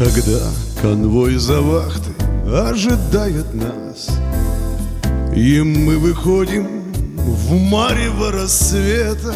Когда конвой за вахтой ожидает нас, и мы выходим в марево рассвета,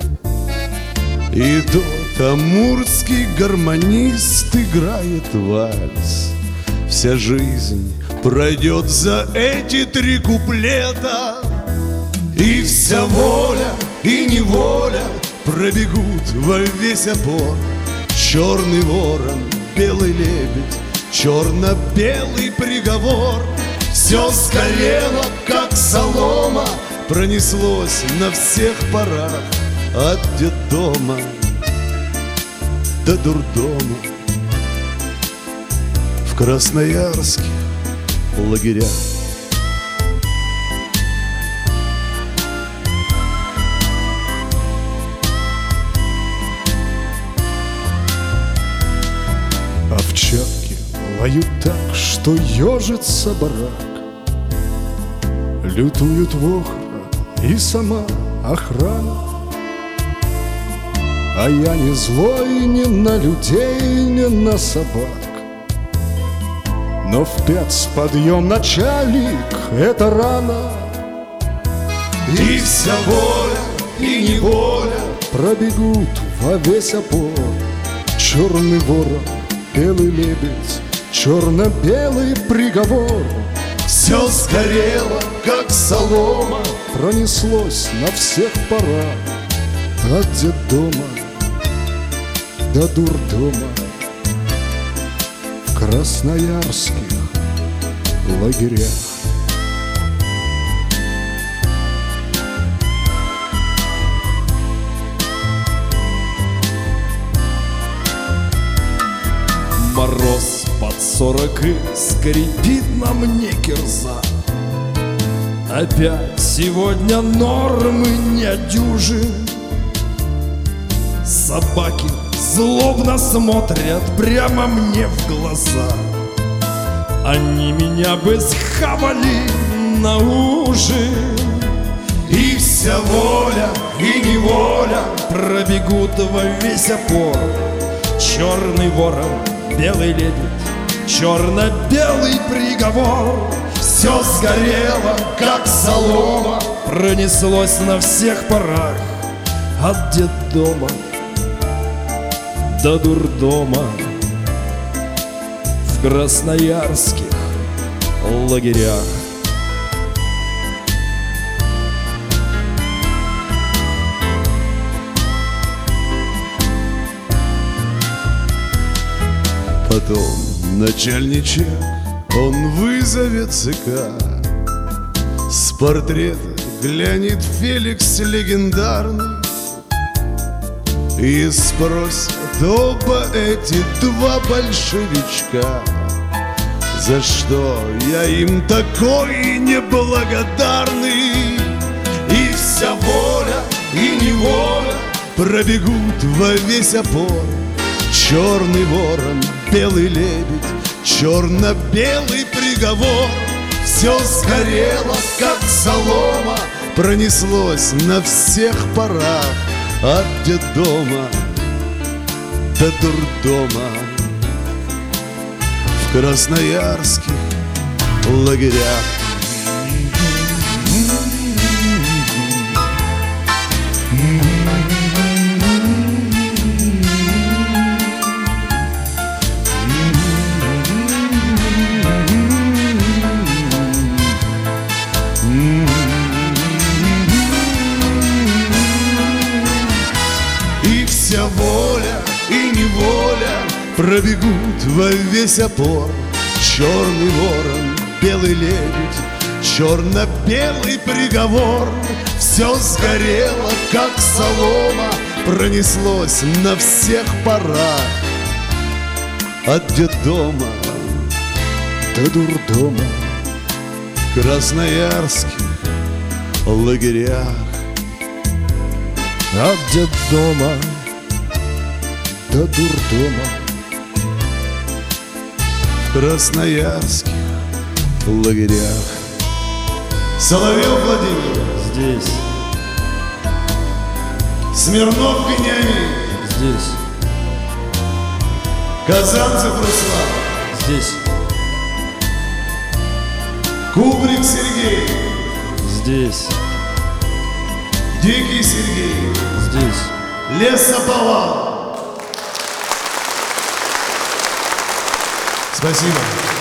и тот амурский гармонист играет вальс. Вся жизнь пройдет за эти 3 куплета, и вся воля и неволя пробегут во весь опор. Черный ворон, белый лебедь, черно-белый приговор. Все сгорело, как солома, пронеслось на всех парах, от детдома до дурдома. В красноярских лагерях овчарки лают так, что ежится барак. Лютуют вохра и сама охрана. А я не злой ни на людей, ни на собак. Но в 5 подъем, начальник, это рано. И вся воля и неволя пробегут во весь опор. Черный ворон, белый лебедь, черно-белый приговор. Все сгорело, как солома, пронеслось на всех парах, от детдома до дурдома. В красноярских лагерях. Мороз под 40 и скрипит на мне кирза. Опять сегодня нормы не дюжи. Собаки злобно смотрят прямо мне в глаза. Они меня бы схавали на ужин. И вся воля и неволя пробегут во весь опор. Черный ворон, белый лебедь, черно-белый приговор. Все сгорело, как солома, пронеслось на всех парах, от детдома до дурдома. В красноярских лагерях. Потом начальничек, он вызовет ЦК. С портрета глянет Феликс легендарный и спросит оба эти 2 большевичка: за что я им такой неблагодарный? И вся воля и неволя пробегут во весь опор. Черный ворон, белый лебедь, черно-белый приговор. Все сгорело, как солома, пронеслось на всех парах, от детдома до дурдома. В красноярских лагерях. И вся воля и неволя пробегут во весь опор. Черный ворон, белый лебедь, черно-белый приговор. Все сгорело, как солома, пронеслось на всех парах, от детдома до дурдома. В красноярских лагерях. От детдома до дурдома. В красноярских лагерях. Соловьев Владимир. Здесь. Смирнов Вениамин. Здесь. Казанцев Руслан. Здесь, Кубрик Сергей. здесь, Дикий Сергей. здесь. Лесоповал. Спасибо.